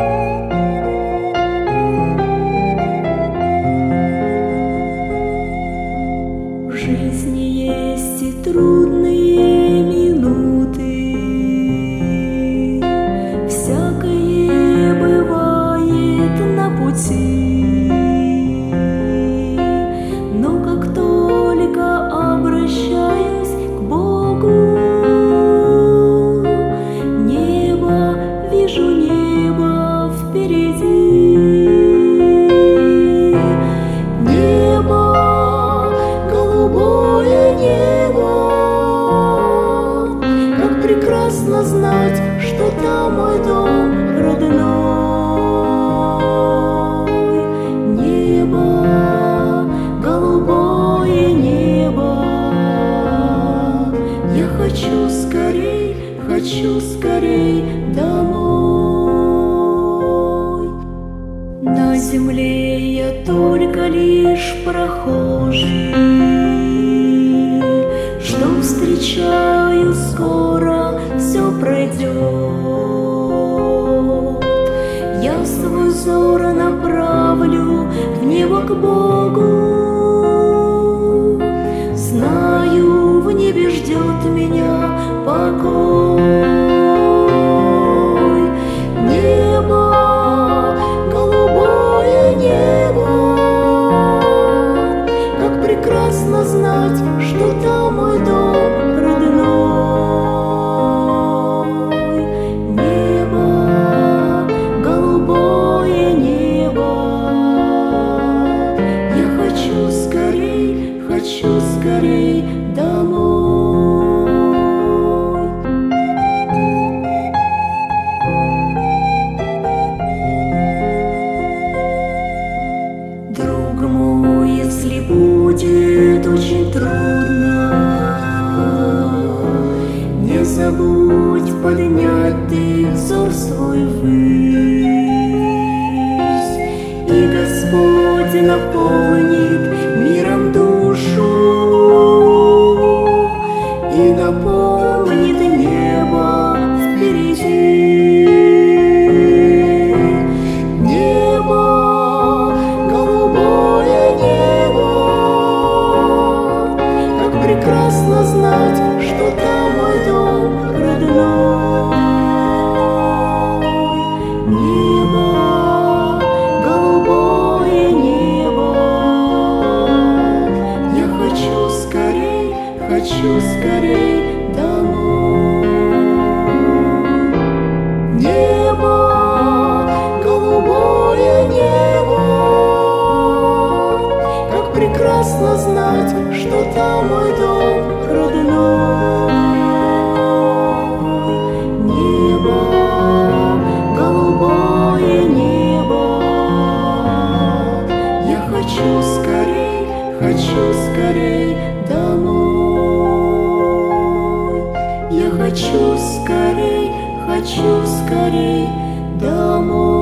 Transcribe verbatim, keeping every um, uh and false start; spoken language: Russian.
В жизни есть и трудные минуты, всякое бывает на пути, но как только обращаюсь к Богу, небо, вижу небо впереди. Небо, голубое небо, как прекрасно знать, что там мой дом родной. Небо, голубое небо, я хочу скорей, хочу скорей домой. На земле я только лишь прохожий, что встречаю, скоро все пройдет. Я свой взор направлю в небо к Богу, знаю, в небе ждет меня покой. Небо, голубое небо, как прекрасно знать, что там мой дом родной. Небо, голубое небо, я хочу скорей, хочу скорей домой. Друг мой, если будет очень трудно, не забудь поднять ты взор свой ввысь, и Господь наполнит миром душу и наполнит небо впереди. Небо, голубое небо, как прекрасно знать, что там мой дом родной. Небо, голубое небо, я хочу скорей, хочу скорей домой. Небо, голубое небо, как прекрасно знать, что там мой дом родной. Небо, голубое небо, я хочу скорей, хочу скорей домой. Я хочу скорей, хочу скорей домой.